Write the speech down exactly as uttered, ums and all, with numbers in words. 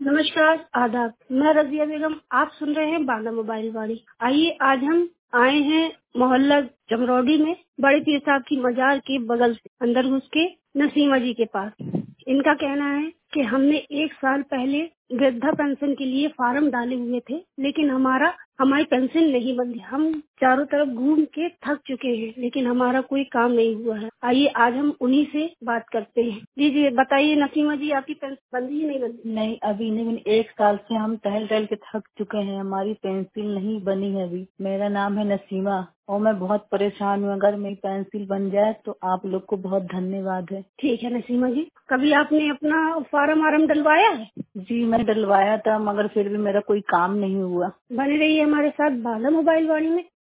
नमस्कार, आदाब। मैं रज़िया बेगम। आप सुन रहे हैं बांदा मोबाइल वाणी। आइए आज हम आए हैं मोहल्ला जमरौडी में बड़े पीर साहब की मजार के बगल से अंदर घुस के नसीमा जी के पास। इनका कहना है कि हमने एक साल पहले वृद्धा पेंशन के लिए फार्म डाले हुए थे, लेकिन हमारा हमारी पेंशन नहीं बनी। हम चारों तरफ घूम के थक चुके हैं, लेकिन हमारा कोई काम नहीं हुआ है। आइए आज हम उन्हीं से बात करते हैं। जी जी बताइए नसीमा जी, आपकी पेंशन बंदी ही नहीं बनी? नहीं, अभी नहीं बनी। एक साल से हम टहल टहल के थक चुके हैं, हमारी पेंसिल नहीं बनी है अभी। मेरा नाम है नसीमा और मैं बहुत परेशान हूँ। अगर मेरी पेंसिल बन जाए तो आप लोग को बहुत धन्यवाद है। ठीक है नसीमा जी, कभी आपने अपना फार्म आरम डलवाया है? जी मैं डलवाया था, मगर फिर भी मेरा कोई काम नहीं हुआ। बने रहिए हमारे साथ बांदा मोबाइल वाणी में।